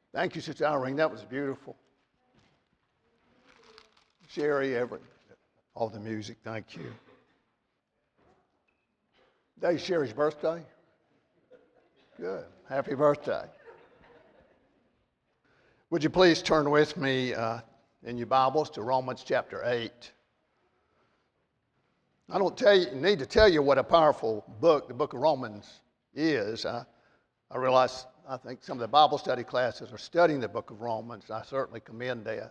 Thank you, Sister Irene. That was beautiful. Sherry, Everett, all the music, thank you. Today's Sherry's birthday. Good. Happy birthday. Would you please turn with me in your Bibles to Romans chapter 8. I don't need to tell you what a powerful book the book of Romans is. I realize I think some of the Bible study classes are studying the book of Romans. I certainly commend that.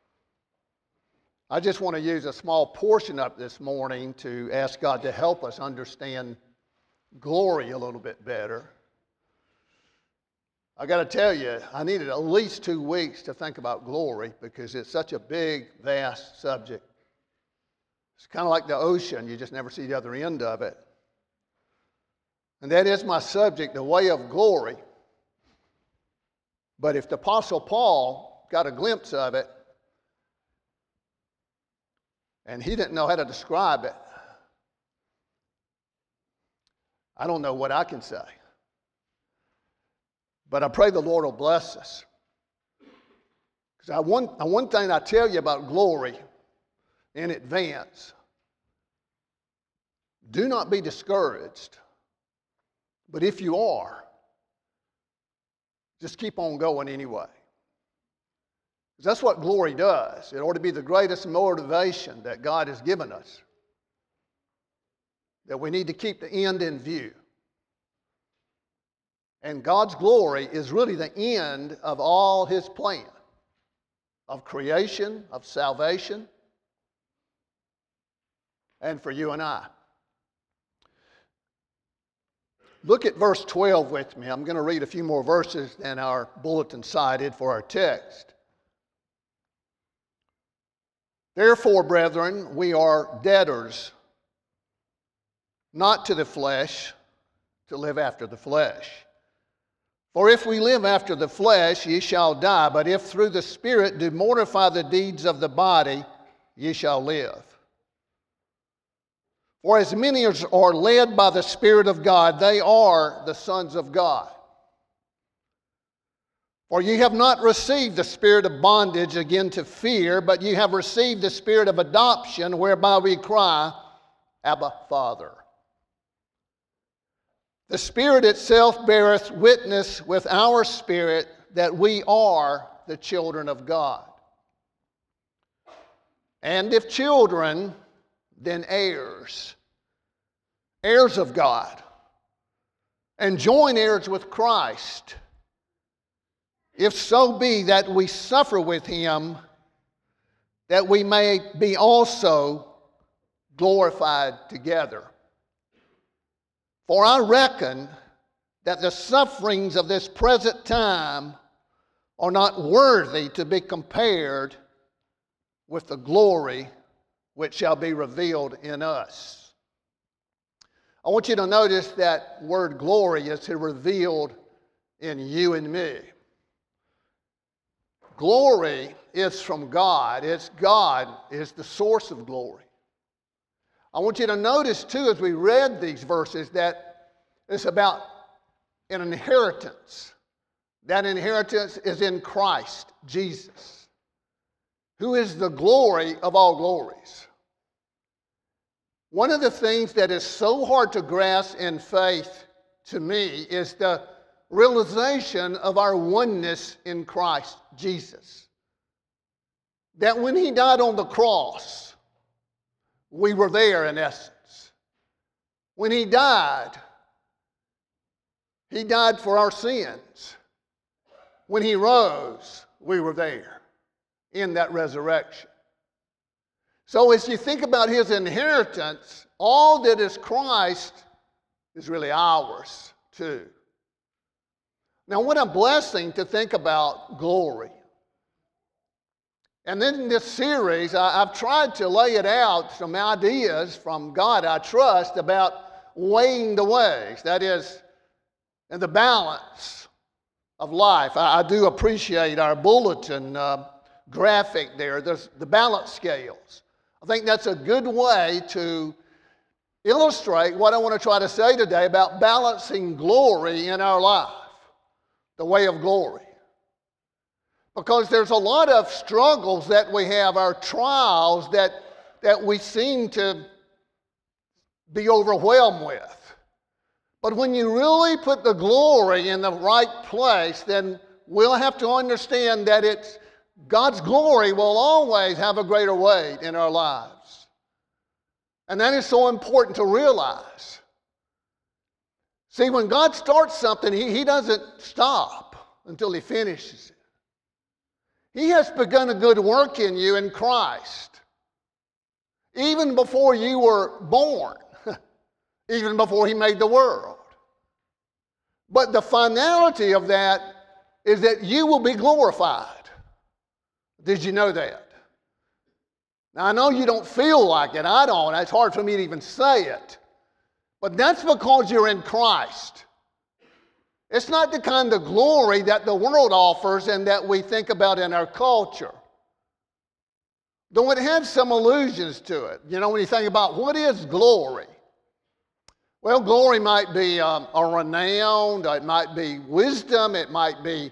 I just want to use a small portion of this morning to ask God to help us understand glory a little bit better. I got to tell you, I needed at least 2 weeks to think about glory because it's such a big, vast subject. It's kind of like the ocean. You just never see the other end of it. And that is my subject, the way of glory. But if the Apostle Paul got a glimpse of it, and he didn't know how to describe it, I don't know what I can say. But I pray the Lord will bless us. Because one thing I tell you about glory in advance, do not be discouraged. But if you are, just keep on going anyway. Because that's what glory does. It ought to be the greatest motivation that God has given us. That we need to keep the end in view. And God's glory is really the end of all His plan of creation, of salvation, and for you and I. Look at verse 12 with me. I'm going to read a few more verses than our bulletin cited for our text. Therefore, brethren, we are debtors, not to the flesh, to live after the flesh. For if we live after the flesh, ye shall die, but if through the Spirit do mortify the deeds of the body, ye shall live. For as many as are led by the Spirit of God, they are the sons of God. For ye have not received the spirit of bondage again to fear, but ye have received the spirit of adoption, whereby we cry, Abba, Father. The Spirit itself beareth witness with our spirit that we are the children of God. And if children, then heirs, heirs of God, and joint heirs with Christ, if so be that we suffer with Him, that we may be also glorified together. For I reckon that the sufferings of this present time are not worthy to be compared with the glory which shall be revealed in us. I want you to notice that word glory is revealed in you and me. Glory is from God. It's God is the source of glory. I want you to notice too as we read these verses that it's about an inheritance. That inheritance is in Christ Jesus, who is the glory of all glories. One of the things that is so hard to grasp in faith to me is the realization of our oneness in Christ Jesus. That when He died on the cross, we were there in essence. When He died for our sins. When He rose, we were there in that resurrection. So as you think about His inheritance, all that is Christ is really ours too. Now what a blessing to think about glory. And then in this series, I've tried to lay it out, some ideas from God I trust about weighing the ways, that is, and the balance of life. I do appreciate our bulletin graphic there. There's the balance scales. I think that's a good way to illustrate what I want to try to say today about balancing glory in our life, the way of glory. Because there's a lot of struggles that we have, our trials that we seem to be overwhelmed with. But when you really put the glory in the right place, then we'll have to understand that it's God's glory will always have a greater weight in our lives. And that is so important to realize. See, when God starts something, He doesn't stop until He finishes it. He has begun a good work in you in Christ, even before you were born, even before He made the world. But the finality of that is that you will be glorified. Did you know that? Now, I know you don't feel like it. I don't. It's hard for me to even say it. But that's because you're in Christ. It's not the kind of glory that the world offers and that we think about in our culture. Though it has some allusions to it. You know, when you think about what is glory? Well, glory might be a renown, it might be wisdom, it might be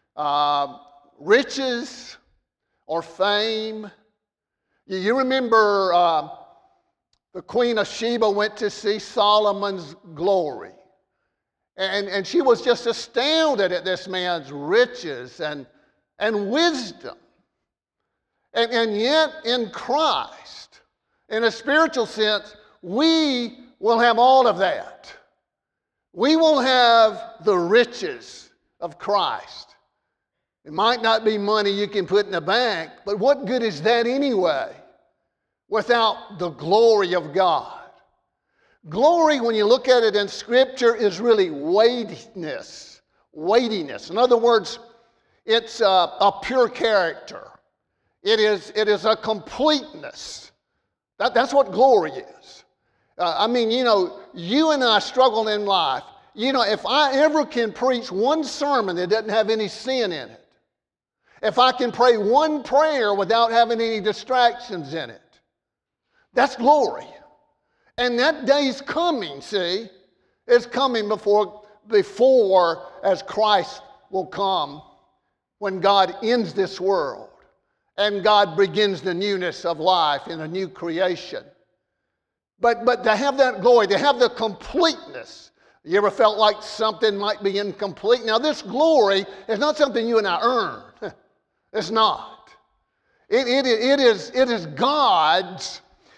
riches or fame. You remember the Queen of Sheba went to see Solomon's glory. And she was just astounded at this man's riches and wisdom. And yet in Christ, in a spiritual sense, we will have all of that. We will have the riches of Christ. It might not be money you can put in the bank, but what good is that anyway without the glory of God? Glory, when you look at it in Scripture, is really weightiness. Weightiness. In other words, it's a pure character. It is a completeness. That's what glory is. I mean, you know, you and I struggle in life. You know, if I ever can preach one sermon that doesn't have any sin in it, if I can pray one prayer without having any distractions in it, that's glory. And that day's coming, see, it's coming before as Christ will come, when God ends this world and God begins the newness of life in a new creation. But to have that glory, to have the completeness, you ever felt like something might be incomplete? Now, this glory is not something you and I earn. It's not. It is God's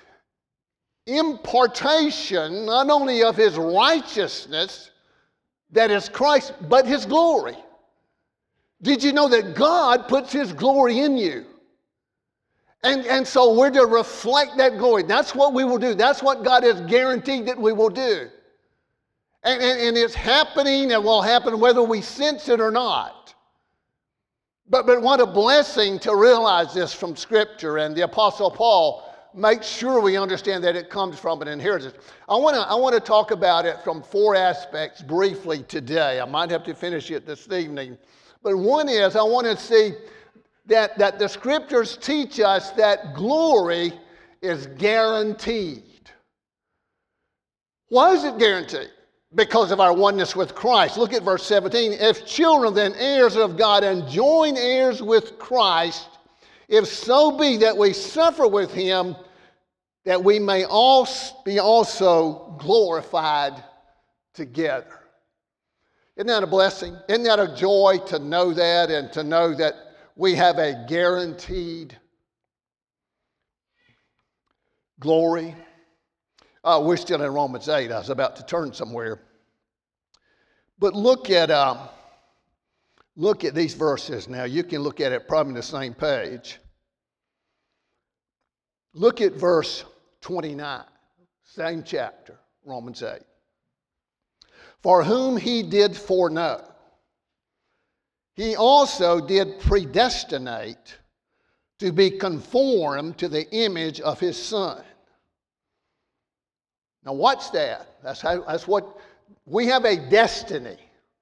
impartation, not only of His righteousness, that is Christ, but His glory. Did you know that God puts His glory in you? And so we're to reflect that glory. That's what we will do. That's what God has guaranteed that we will do. And it's happening and will happen whether we sense it or not. But what a blessing to realize this from Scripture. And the Apostle Paul makes sure we understand that it comes from an inheritance. I want to talk about it from four aspects briefly today. I might have to finish it this evening. But one is I want to see that the Scriptures teach us that glory is guaranteed. Why is it guaranteed? Because of our oneness with Christ. Look at verse 17. If children, then heirs of God, and joint heirs with Christ, if so be that we suffer with Him, that we may be also glorified together. Isn't that a blessing? Isn't that a joy to know that, and to know that we have a guaranteed glory? We're still in Romans 8. I was about to turn somewhere. But look at these verses now. You can look at it probably on the same page. Look at verse 29, same chapter, Romans 8. For whom He did foreknow, He also did predestinate to be conformed to the image of His Son. Now watch that. That's what we have, a destiny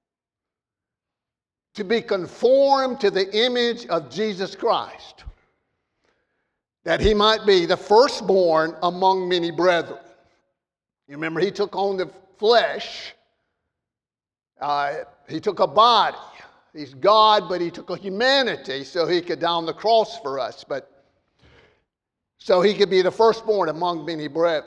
to be conformed to the image of Jesus Christ, that He might be the firstborn among many brethren. You remember He took on the flesh. He took a body. He's God, but he took a humanity so he could die on the cross for us. But so he could be the firstborn among many brethren.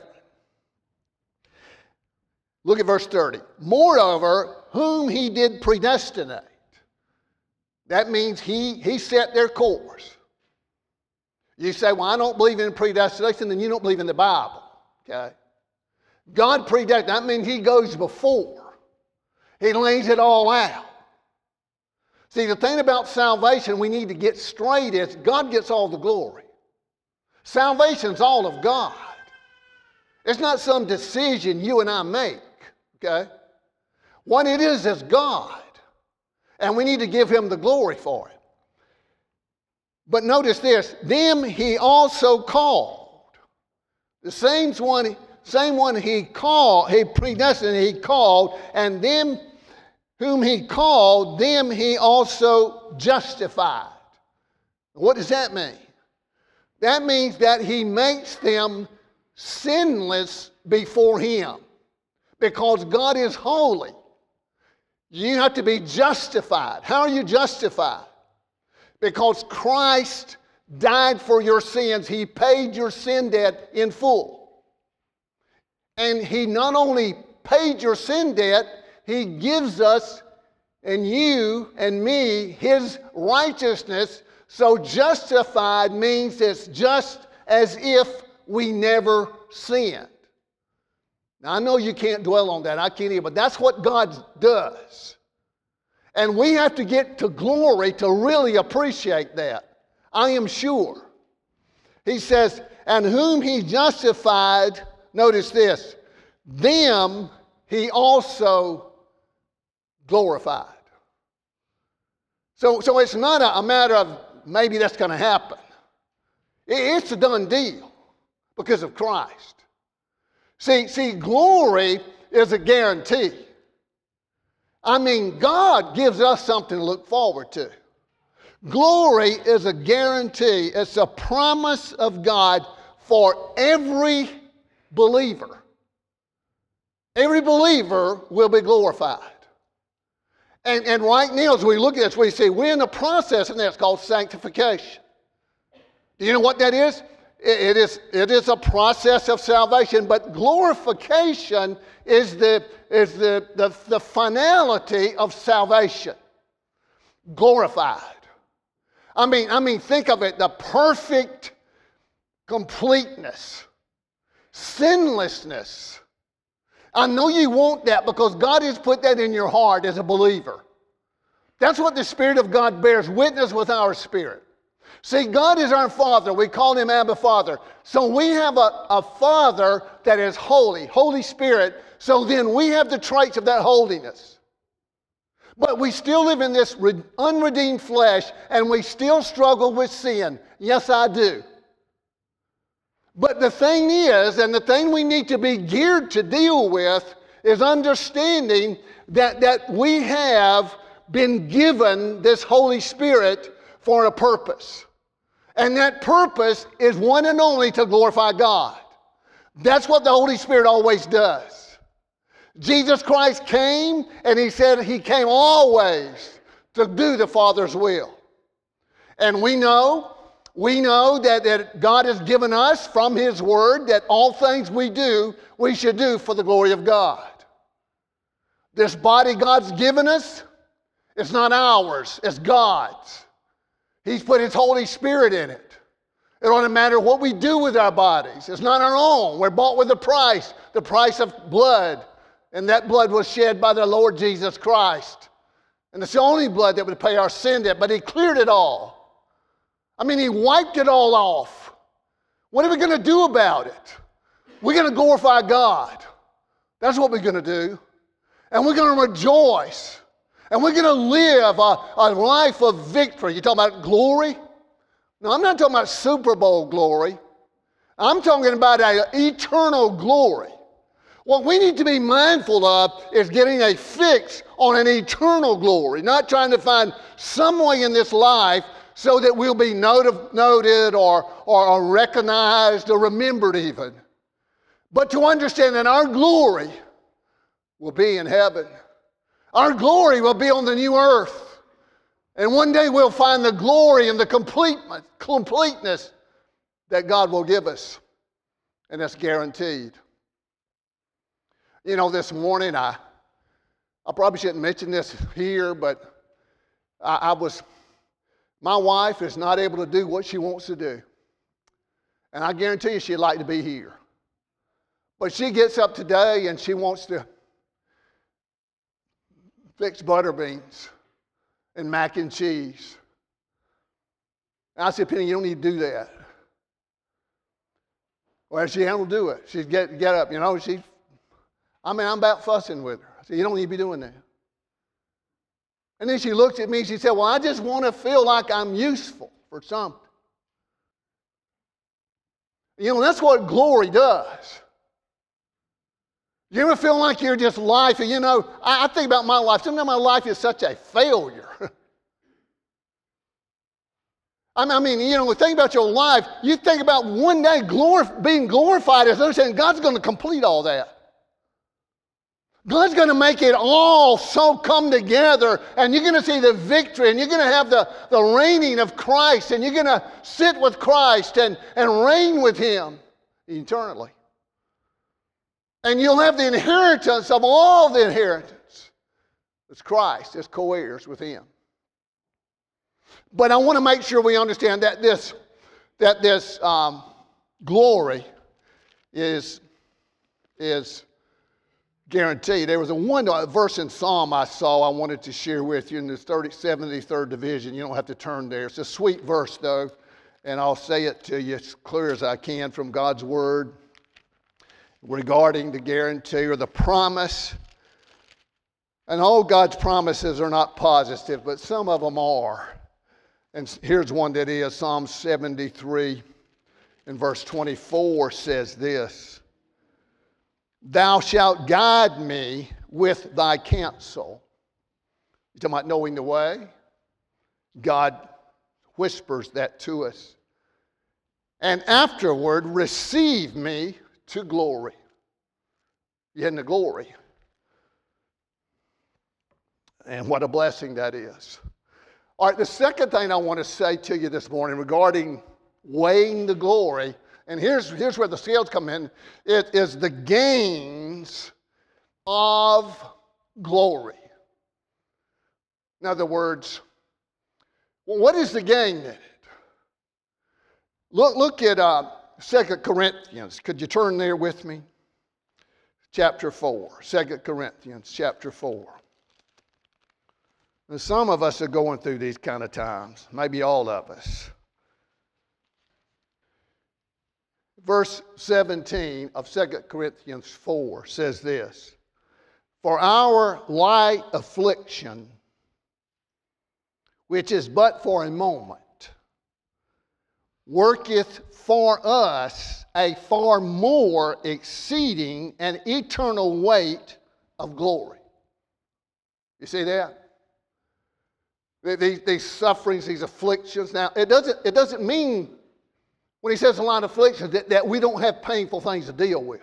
Look at verse 30. Moreover, whom he did predestinate. That means he set their course. You say, well, I don't believe in predestination, then you don't believe in the Bible. Okay? God predestinated. That means he goes before. He lays it all out. See, the thing about salvation we need to get straight is God gets all the glory. Salvation's all of God. It's not some decision you and I make. Okay? What it is God. And we need to give him the glory for it. But notice this, them he also called. The same one he called, he predestinated, he called, and them whom he called, them he also justified. What does that mean? That means that he makes them sinless before him. Because God is holy. You have to be justified. How are you justified? Because Christ died for your sins. He paid your sin debt in full. And he not only paid your sin debt, he gives us and you and me his righteousness. So justified means it's just as if we never sinned. Now, I know you can't dwell on that. I can't either, but that's what God does. And we have to get to glory to really appreciate that. I am sure. He says, and whom he justified, notice this, them he also glorified. So it's not a matter of maybe that's going to happen. It's a done deal because of Christ. See, glory is a guarantee. I mean, God gives us something to look forward to. Glory is a guarantee. It's a promise of God for every believer. Every believer will be glorified. And right now, as we look at this, we see we're in a process, and that's called sanctification. Do you know what that is? It is a process of salvation, but glorification is the finality of salvation. Glorified. I mean, think of it, the perfect completeness, sinlessness. I know you want that because God has put that in your heart as a believer. That's what the Spirit of God bears witness with our spirit. See, God is our Father. We call him Abba Father. So we have a Father that is holy, Holy Spirit. So then we have the traits of that holiness. But we still live in this unredeemed flesh, and we still struggle with sin. Yes, I do. But the thing is, and the thing we need to be geared to deal with, is understanding that we have been given this Holy Spirit for a purpose. And that purpose is one and only to glorify God. That's what the Holy Spirit always does. Jesus Christ came, and he said he came always to do the Father's will. And we know that God has given us from his word that all things we should do for the glory of God. This body God's given us, it's not ours, it's God's. He's put his Holy Spirit in it. It doesn't matter what we do with our bodies. It's not our own. We're bought with a price, the price of blood. And that blood was shed by the Lord Jesus Christ. And it's the only blood that would pay our sin debt, but he cleared it all. I mean, he wiped it all off. What are we going to do about it? We're going to glorify God. That's what we're going to do. And we're going to rejoice. And we're going to live a life of victory. You talking about glory? No, I'm not talking about Super Bowl glory. I'm talking about an eternal glory. What we need to be mindful of is getting a fix on an eternal glory, not trying to find some way in this life so that we'll be noted or recognized or remembered even. But to understand that our glory will be in heaven. Our glory will be on the new earth. And one day we'll find the glory and the completeness that God will give us. And that's guaranteed. You know, this morning, I probably shouldn't mention this here, but my wife is not able to do what she wants to do. And I guarantee you she'd like to be here. But she gets up today and she wants to fix butter beans and mac and cheese. And I said, Penny, you don't need to do that. Well, she will do it. She'd get up, you know, I'm about fussing with her. I said, you don't need to be doing that. And then she looked at me and she said, well, I just want to feel like I'm useful for something. You know, that's what glory does. You ever feel like you're just life? You know, I think about my life. Sometimes my life is such a failure. I mean, you know, think about your life. You think about one day being glorified as understanding God's going to complete all that. God's going to make it all so come together, and you're going to see the victory, and you're going to have the reigning of Christ, and you're going to sit with Christ and reign with Him eternally. And you'll have the inheritance of all the inheritance. It's Christ, as co-heirs with Him. But I want to make sure we understand that this glory is guaranteed. There was a verse in Psalm I saw I wanted to share with you in the 73rd division. You don't have to turn there. It's a sweet verse, though, and I'll say it to you as clear as I can from God's Word regarding the guarantee or the promise. And all God's promises are not positive, but some of them are. And here's one that is. Psalm 73 and verse 24 says this: Thou shalt guide me with thy counsel. You're talking about knowing the way? God whispers that to us. And afterward, receive me to glory. You're heading to glory. And what a blessing that is. All right, the second thing I want to say to you this morning regarding weighing the glory, and here's where the scales come in. It is the gains of glory. In other words, well, what is the gain in it? Look at 2 Corinthians. Could you turn there with me? Chapter 4. 2 Corinthians chapter 4. Now, some of us are going through these kind of times. Maybe all of us. Verse 17 of 2 Corinthians 4 says this: For our light affliction, which is but for a moment, worketh for us a far more exceeding and eternal weight of glory. You see that? These sufferings, these afflictions. Now, it doesn't mean when he says a lot of afflictions that we don't have painful things to deal with.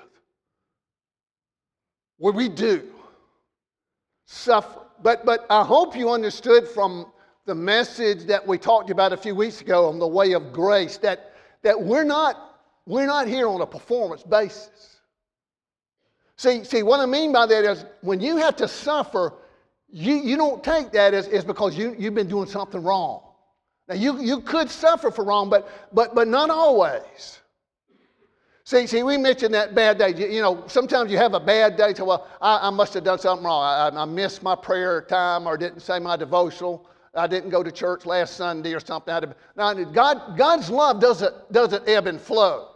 Well, we do suffer. But I hope you understood from the message that we talked about a few weeks ago on the way of grace that we're not here on a performance basis. See, what I mean by that is when you have to suffer, you don't take that as because you've been doing something wrong. Now, you could suffer for wrong, but not always. See, we mentioned that bad day. You know, sometimes you have a bad day. So, well, I must have done something wrong. I missed my prayer time or didn't say my devotional. I didn't go to church last Sunday or something. Now, God's love doesn't ebb and flow.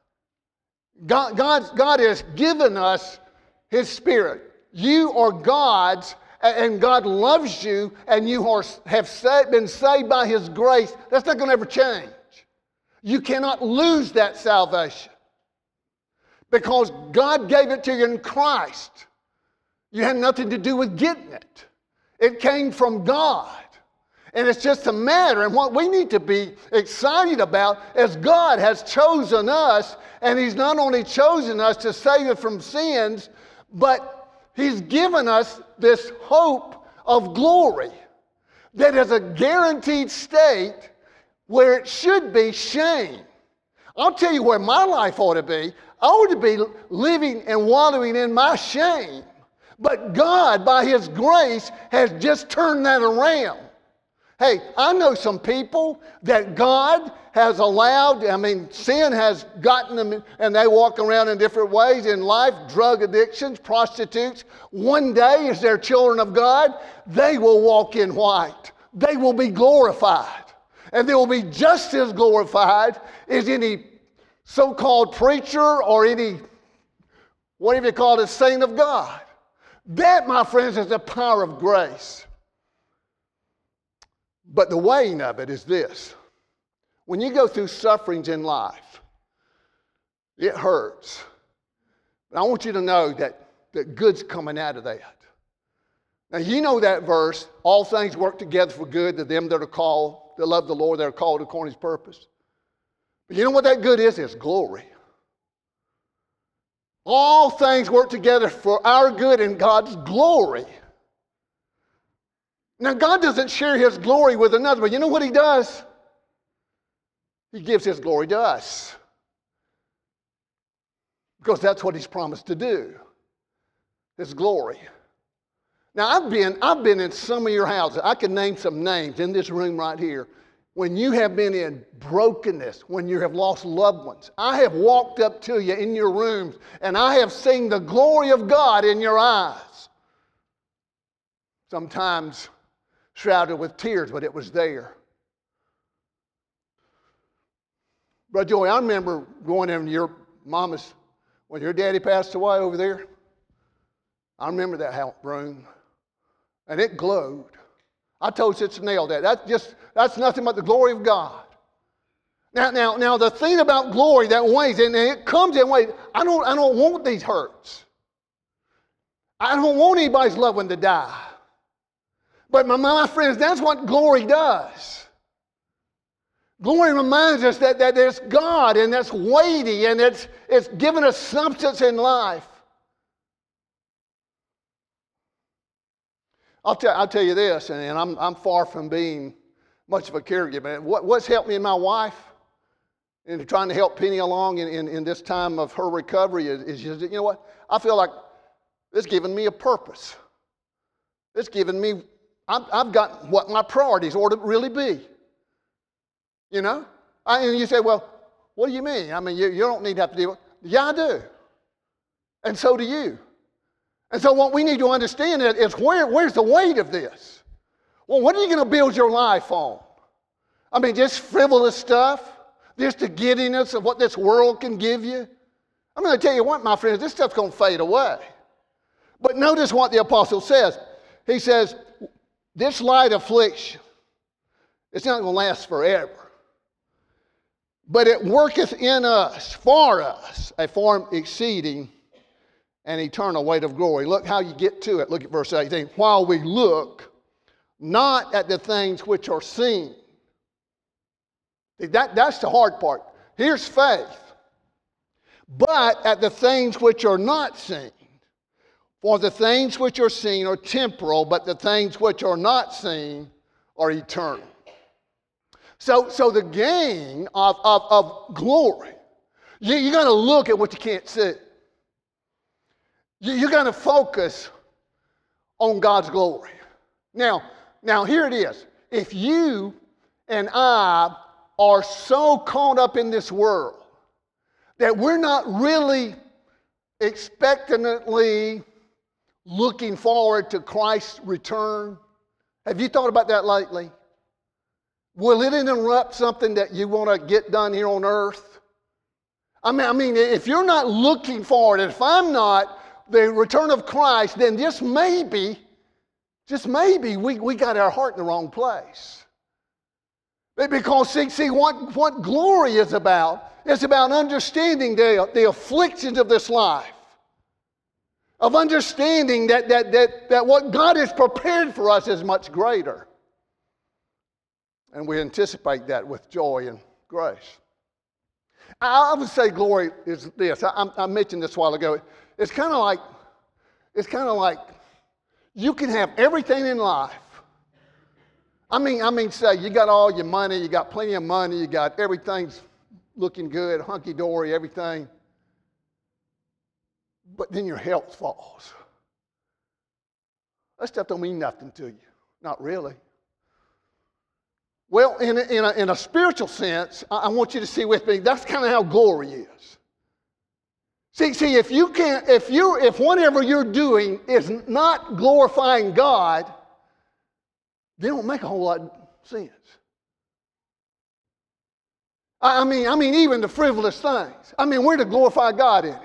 God has given us His Spirit. You are God's, and God loves you, and you have been saved by His grace. That's not going to ever change. You cannot lose that salvation because God gave it to you in Christ. You had nothing to do with getting it. It came from God. And it's just a matter, and what we need to be excited about is God has chosen us, and He's not only chosen us to save us from sins, but He's given us this hope of glory. that is a guaranteed state where it should be shame. I'll tell you where my life ought to be. I ought to be living and wallowing in my shame. But God, by His grace, has just turned that around. Hey, I know some people that God has allowed, sin has gotten them, and they walk around in different ways in life, drug addictions, prostitutes. One day, as they're children of God, they will walk in white. They will be glorified. And they will be just as glorified as any so-called preacher or any, whatever you call it, saint of God. That, my friends, is the power of grace. But the weighing of it is this. When you go through sufferings in life, it hurts. But I want you to know that good's coming out of that. Now, you know that verse, all things work together for good to them that are called, that love the Lord, that are called according to His purpose. But you know what that good is? It's glory. All things work together for our good and God's glory. Now, God doesn't share His glory with another, but you know what He does? He gives His glory to us. Because that's what He's promised to do. His glory. Now, I've been in some of your houses. I can name some names in this room right here. When you have been in brokenness, when you have lost loved ones, I have walked up to you in your rooms, and I have seen the glory of God in your eyes. Sometimes shrouded with tears, but it was there. Brother Joey, I remember going in your mama's, when your daddy passed away over there. I remember that room, and it glowed. I told Sister Nell that's nothing but the glory of God. Now, the thing about glory that weighs, and it comes in ways. I don't want these hurts. I don't want anybody's loved one to die. But my friends, that's what glory does. Glory reminds us that there's God, and that's weighty, and it's given us substance in life. I'll tell you this, and I'm far from being much of a caregiver. What's helped me and my wife in trying to help Penny along in this time of her recovery is just, you know what? I feel like it's given me a purpose. It's given me, I've got what my priorities ought to really be. You know? And you say, well, what do you mean? I mean, you don't need to have to deal with it. Yeah, I do. And so do you. And so what we need to understand is where's the weight of this? Well, what are you going to build your life on? I mean, just frivolous stuff? Just the giddiness of what this world can give you? I'm going to tell you what, my friends, this stuff's going to fade away. But notice what the apostle says. He says, this light affliction, it's not going to last forever. But it worketh in us, for us, a form exceeding an eternal weight of glory. Look how you get to it. Look at verse 18. While we look not at the things which are seen. That's the hard part. Here's faith. But at the things which are not seen. For the things which are seen are temporal, but the things which are not seen are eternal. So the gain of glory, you're going to look at what you can't see. You're going to focus on God's glory. Now here it is. If you and I are so caught up in this world that we're not really expectantly looking forward to Christ's return, have you thought about that lately? Will it interrupt something that you want to get done here on earth? I mean, if you're not looking forward, if I'm not, the return of Christ, then just maybe we got our heart in the wrong place. Because see what glory is about. It's about understanding the afflictions of this life. Of understanding that what God has prepared for us is much greater. And we anticipate that with joy and grace. I would say glory is this. I mentioned this a while ago. It's kind of like you can have everything in life. Say you got all your money, you got plenty of money, you got everything's looking good, hunky-dory, everything. But then your health falls. That stuff don't mean nothing to you. Not really. Well, in a spiritual sense, I want you to see with me, that's kind of how glory is. See, if whatever you're doing is not glorifying God, they don't make a whole lot of sense. Even the frivolous things. We're to glorify God in it.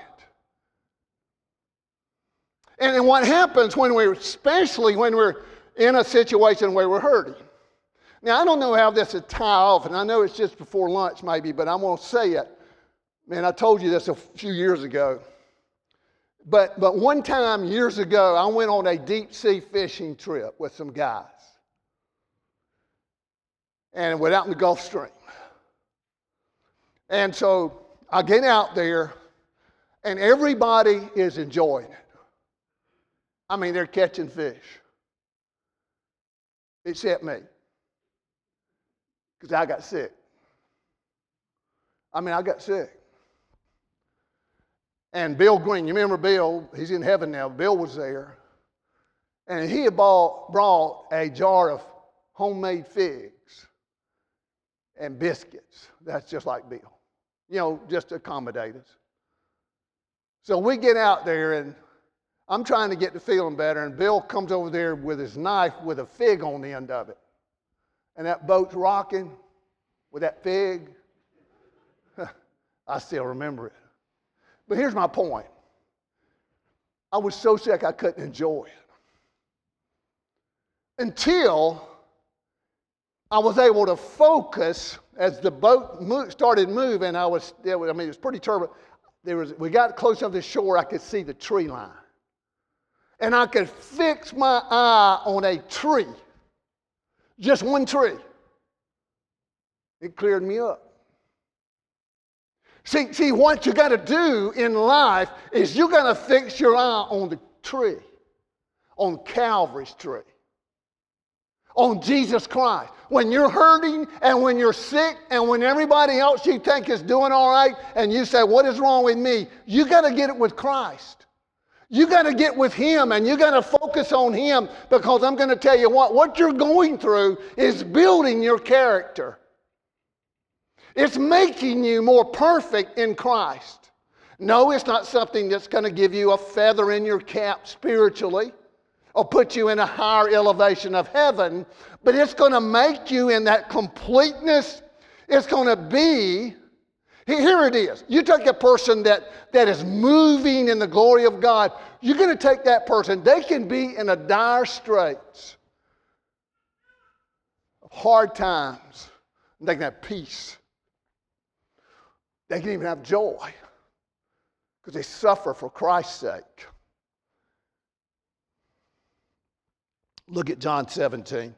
And then what happens especially when we're in a situation where we're hurting. Now, I don't know how this would tie off, and I know it's just before lunch maybe, but I'm going to say it. Man, I told you this a few years ago. But one time years ago, I went on a deep sea fishing trip with some guys. And went out in the Gulf Stream. And so I get out there, and everybody is enjoying it. They're catching fish. Except me. Because I got sick. I got sick. And Bill Green, you remember Bill? He's in heaven now. Bill was there. And he had brought a jar of homemade figs and biscuits. That's just like Bill. Just to accommodate us. So we get out there, and I'm trying to get to feeling better, and Bill comes over there with his knife with a fig on the end of it. And that boat's rocking with that fig. I still remember it. But here's my point. I was so sick I couldn't enjoy it. Until I was able to focus as the boat started moving. It was pretty turbulent. We got close enough to the shore, I could see the tree line. And I could fix my eye on a tree. Just one tree. It cleared me up. See, what you got to do in life is you got to fix your eye on the tree, on Calvary's tree, on Jesus Christ. When you're hurting and when you're sick and when everybody else you think is doing all right and you say, what is wrong with me? You got to get it with Christ. You got to get with Him and you got to focus on Him, because I'm going to tell you what you're going through is building your character. It's making you more perfect in Christ. No, it's not something that's going to give you a feather in your cap spiritually or put you in a higher elevation of heaven, but it's going to make you in that completeness. It's going to be, here it is. You take a person that is moving in the glory of God, you're going to take that person. They can be in a dire straits of hard times, and they can have peace. They can even have joy because they suffer for Christ's sake. Look at John 17.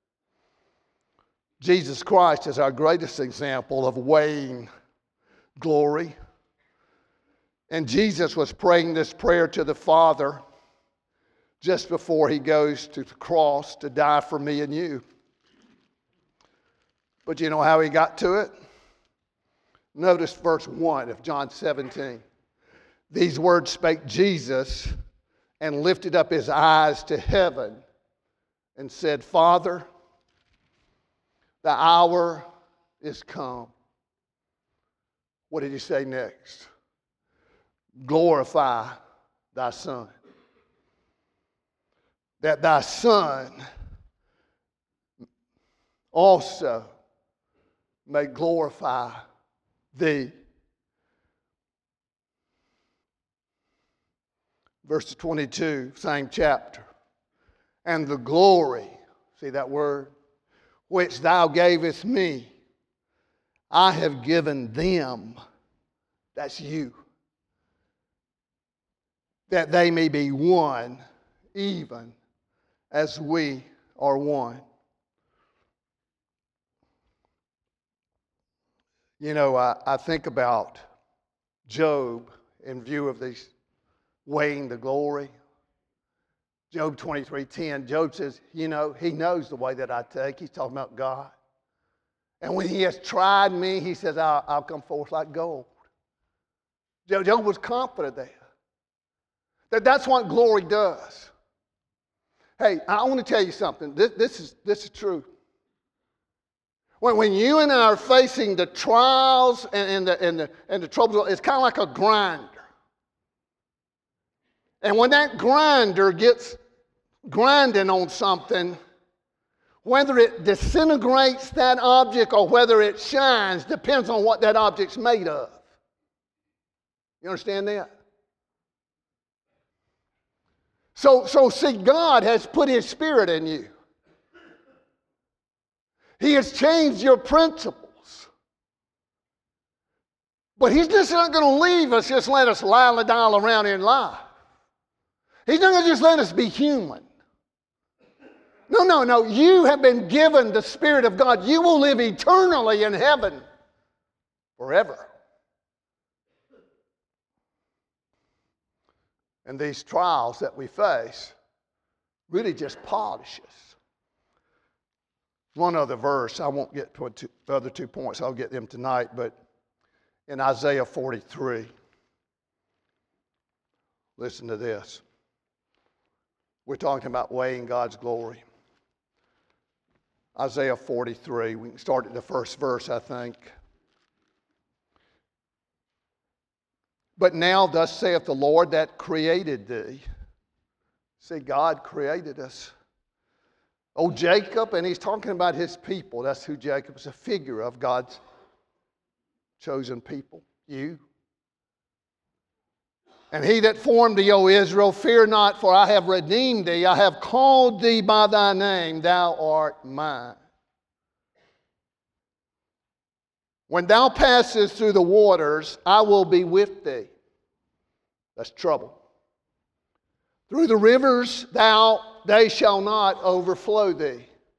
Jesus Christ is our greatest example of weighing glory. And Jesus was praying this prayer to the Father just before He goes to the cross to die for me and you. But you know how He got to it? Notice verse 1 of John 17. These words spake Jesus and lifted up His eyes to heaven and said, Father, the hour is come. What did He say next? Glorify thy Son, that thy Son also may glorify thee. Verse 22, same chapter. And the glory, see that word, which thou gavest me, I have given them, that's you, that they may be one, even as we are one. You know, I think about Job in view of these weighing the glory. Job 23:10, Job says, he knows the way that I take. He's talking about God. And when he has tried me, he says, I'll come forth like gold. Job was confident there. That's what glory does. Hey, I want to tell you something. This is true. When you and I are facing the trials and the troubles, it's kind of like a grinder. And when that grinder gets grinding on something, whether it disintegrates that object or whether it shines depends on what that object's made of. You understand that? So see, God has put His Spirit in you. He has changed your principles. But He's just not going to leave us, just let us lally-dally around in life. He's not going to just let us be human. No. You have been given the Spirit of God. You will live eternally in heaven forever. And these trials that we face really just polish us. One other verse, I won't get to the other 2 points, I'll get them tonight, but in Isaiah 43, listen to this. We're talking about weighing God's glory. Isaiah 43, we can start at the first verse, I think. But now thus saith the Lord that created thee. See, God created us. Oh, Jacob, and he's talking about his people. That's who Jacob is, a figure of God's chosen people, you. And he that formed thee, O Israel, fear not, for I have redeemed thee. I have called thee by thy name, thou art mine. When thou passest through the waters, I will be with thee. That's trouble. Through the rivers, they shall not overflow thee.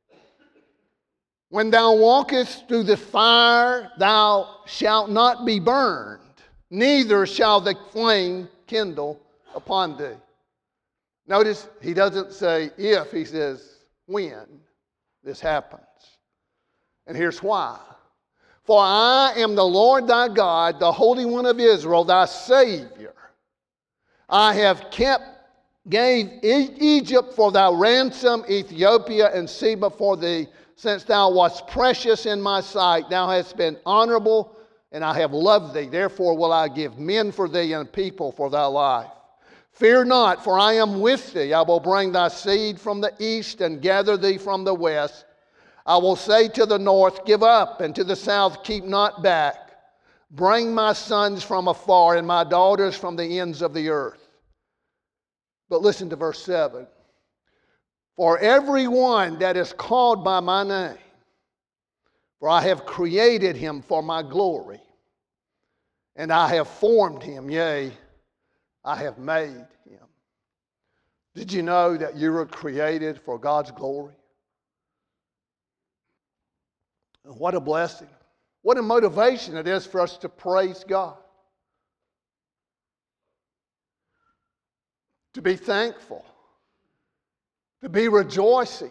When thou walkest through the fire, thou shalt not be burned, neither shall the flame kindle upon thee. Notice he doesn't say if, he says when this happens. And here's why. For I am the Lord thy God, the Holy One of Israel, thy Savior. I have gave Egypt for thy ransom, Ethiopia and Seba for thee, since thou wast precious in my sight. Thou hast been honorable, and I have loved thee. Therefore will I give men for thee and people for thy life. Fear not, for I am with thee. I will bring thy seed from the east and gather thee from the west. I will say to the north, give up, and to the south, keep not back. Bring my sons from afar and my daughters from the ends of the earth. But listen to verse 7. For everyone that is called by my name, for I have created him for my glory, and I have formed him, yea, I have made him. Did you know that you were created for God's glory? What a blessing. What a motivation it is for us to praise God. To be thankful. To be rejoicing.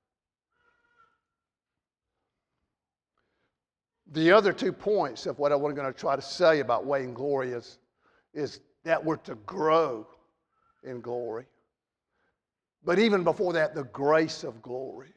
The other 2 points of what I'm going to try to say about weighing glory is that we're to grow in glory. But even before that, the grace of glory.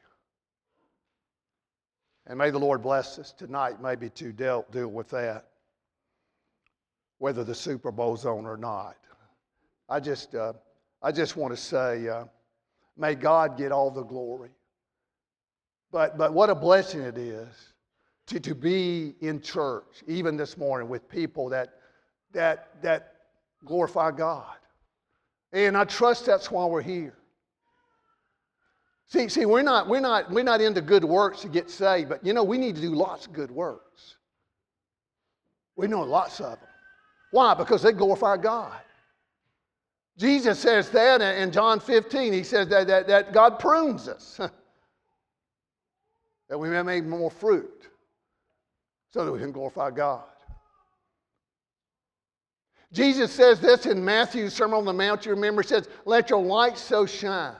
And may the Lord bless us tonight maybe to deal with that, whether the Super Bowl's on or not. I just want to say, may God get all the glory. But what a blessing it is to be in church, even this morning, with people that glorify God. And I trust that's why we're here. See, we're not into good works to get saved, but we need to do lots of good works. We know lots of them. Why? Because they glorify God. Jesus says that in John 15. He says that God prunes us that we may make more fruit so that we can glorify God. Jesus says this in Matthew's Sermon on the Mount. You remember, he says, let your light so shine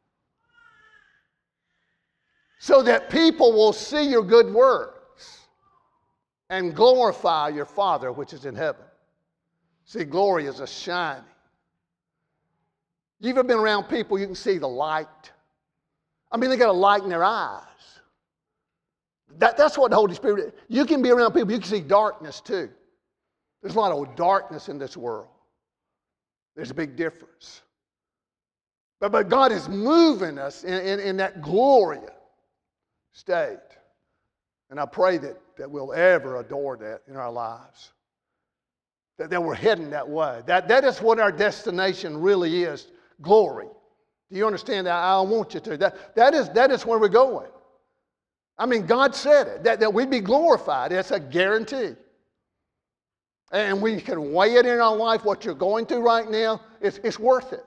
so that people will see your good works and glorify your Father which is in heaven. See, glory is a shining. You ever been around people you can see the light? I mean, they got a light in their eyes. That's what the Holy Spirit is. You can be around people, you can see darkness too. There's a lot of darkness in this world. There's a big difference. But God is moving us in that glorious state. And I pray that we'll ever adore that in our lives. That we're heading that way. That is what our destination really is, glory. Do you understand that? I want you to. That is where we're going. I mean, God said it, that we'd be glorified. It's a guarantee. And we can weigh it in our life, what you're going through right now, it's worth it.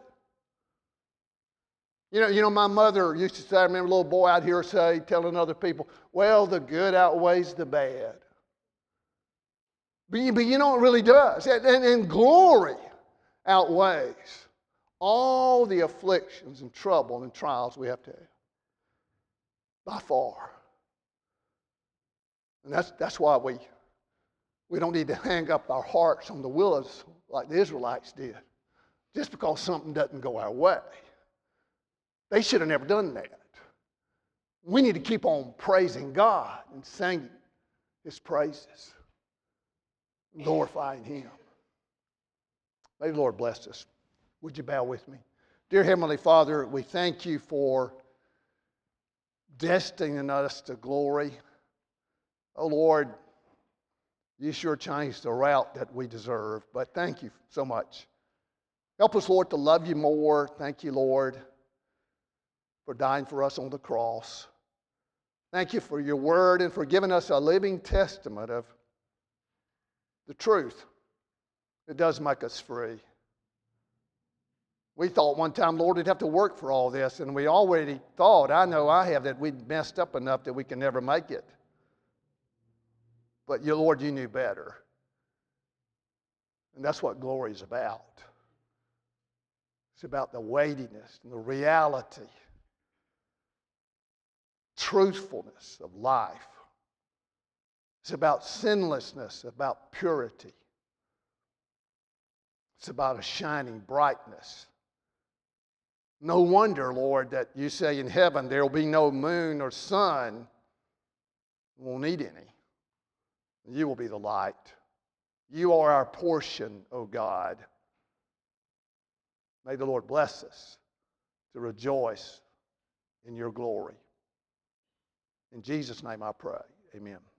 You know, my mother used to say, I remember a little boy out here telling other people, well, the good outweighs the bad. But you know it really does. And glory outweighs all the afflictions and trouble and trials we have to have. By far. And that's why we don't need to hang up our hearts on the willows like the Israelites did. Just because something doesn't go our way. They should have never done that. We need to keep on praising God and singing His praises. Glorifying Him. May the Lord bless us. Would you bow with me? Dear Heavenly Father, we thank you for destining us to glory. Oh Lord, you sure changed the route that we deserve, but thank you so much. Help us, Lord, to love you more. Thank you, Lord, for dying for us on the cross. Thank you for your word and for giving us a living testament of the truth. It does make us free. We thought one time, Lord, we'd have to work for all this, and we already thought, I know I have, that we'd messed up enough that we can never make it. But, Lord, you knew better. And that's what glory is about. It's about the weightiness and the reality, truthfulness of life. It's about sinlessness, about purity. It's about a shining brightness. No wonder, Lord, that you say in heaven there will be no moon or sun. We won't need any. You will be the light. You are our portion, O God. May the Lord bless us to rejoice in your glory. In Jesus' name I pray. Amen.